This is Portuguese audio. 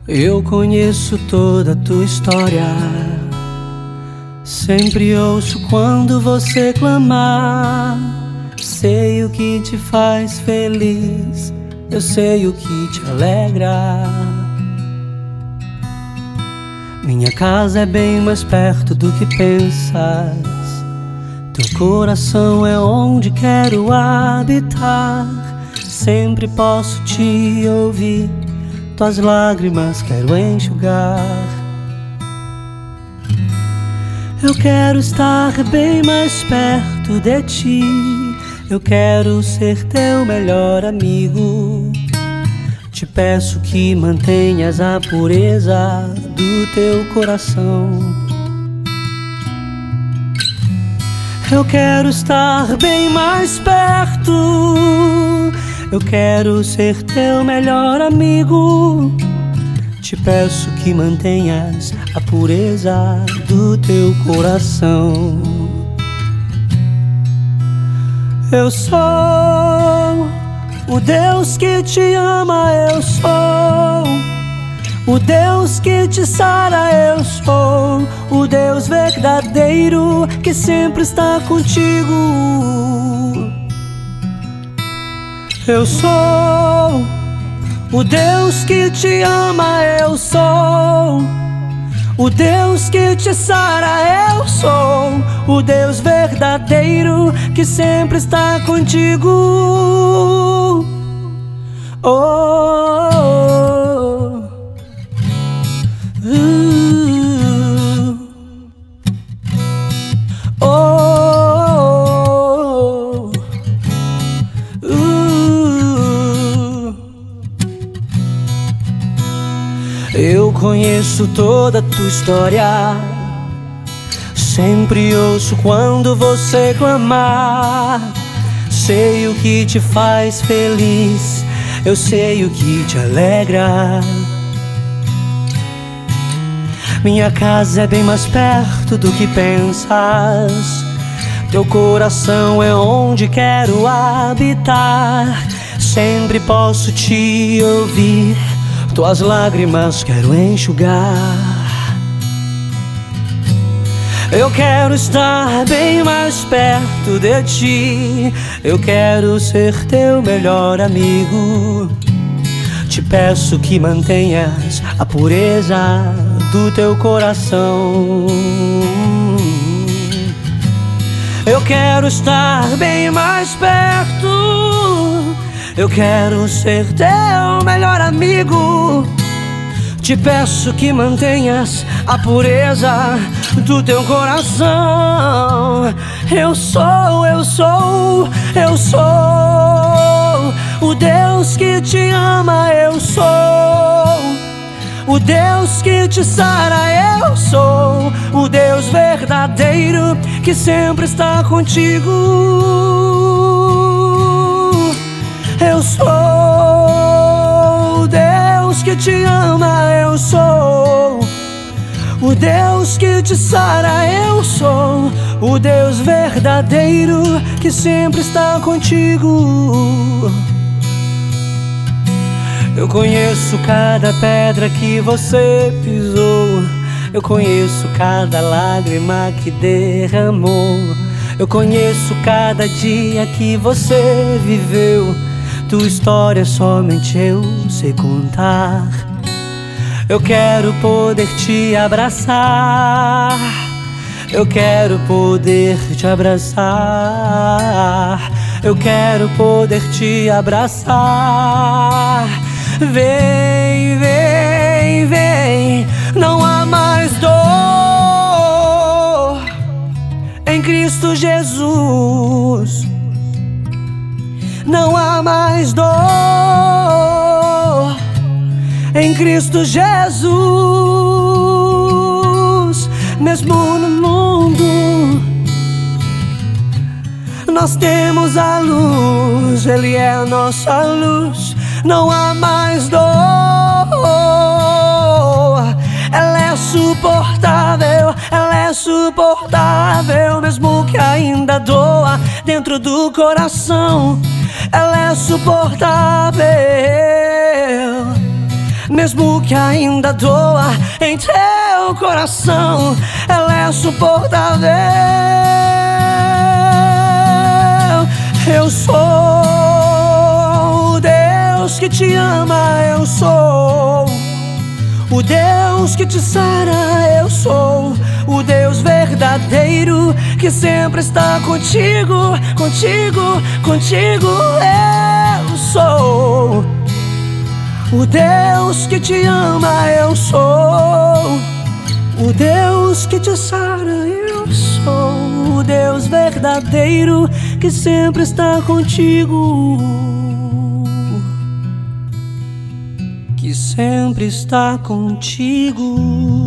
Eu conheço toda a tua história. Sempre ouço quando você clamar. Sei o que te faz feliz, eu sei o que te alegra. Minha casa é bem mais perto do que pensas. Teu coração é onde quero habitar. Sempre posso te ouvir, tuas lágrimas quero enxugar. Eu quero estar bem mais perto de ti. Eu quero ser teu melhor amigo. Te peço que mantenhas a pureza do teu coração. Eu quero estar bem mais perto. Eu quero ser teu melhor amigo. Te peço que mantenhas a pureza do teu coração. Eu sou o Deus que te ama, eu sou o Deus que te sara, eu sou o Deus verdadeiro que sempre está contigo. Eu sou o Deus que te ama, eu sou o Deus que te sara, eu sou o Deus verdadeiro que sempre está contigo. Oh, oh, oh, oh, Eu conheço toda a tua história. Sempre ouço quando você clamar. Sei o que te faz feliz, eu sei o que te alegra. Minha casa é bem mais perto do que pensas. Teu coração é onde quero habitar. Sempre posso te ouvir, tuas lágrimas quero enxugar. Eu quero estar bem mais perto de ti. Eu quero ser teu melhor amigo. Te peço que mantenhas a pureza do teu coração. Eu quero estar bem mais perto. Eu quero ser teu melhor amigo. Te peço que mantenhas a pureza do teu coração. Eu sou o Deus que te ama, eu sou o Deus que te sara, eu sou o Deus verdadeiro que sempre está contigo. Eu sou o Deus que te ama, eu sou o Deus que te sara, eu sou o Deus verdadeiro que sempre está contigo. Eu conheço cada pedra que você pisou. Eu conheço cada lágrima que derramou. Eu conheço cada dia que você viveu. Tua história somente eu sei contar. Eu quero poder te abraçar. Eu quero poder te abraçar. Eu quero poder te abraçar. Vem, vem, vem. Não há mais dor em Cristo Jesus. Não há mais dor em Cristo Jesus. Mesmo no mundo nós temos a luz, Ele é a nossa luz. Não há mais dor, ela é suportável, ela é suportável. Mesmo que ainda doa dentro do coração, ela é suportável. mesmo que ainda doa em teu coração, ela é suportável. Eu sou o Deus que te ama, eu sou o Deus que te sara, eu sou o Deus verdadeiro que sempre está contigo, contigo, contigo. Eu sou o Deus que te ama, eu sou o Deus que te sara, eu sou o Deus verdadeiro que sempre está contigo, que sempre está contigo.